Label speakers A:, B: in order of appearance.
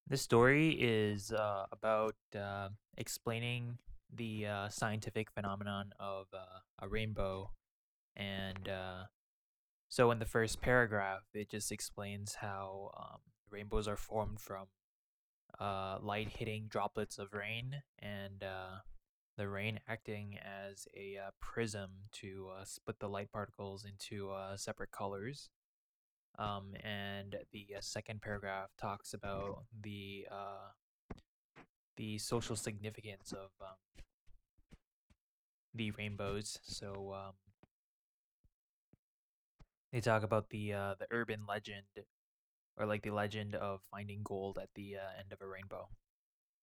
A: This story is about explaining the scientific phenomenon of a rainbow. And so, in the first paragraph, it just explains how rainbows are formed from light hitting droplets of rain and the rain acting as a prism to split the light particles into separate colors. And the second paragraph talks about the social significance of the rainbows. So they talk about the urban legend, or like the legend of finding gold at the end of a rainbow.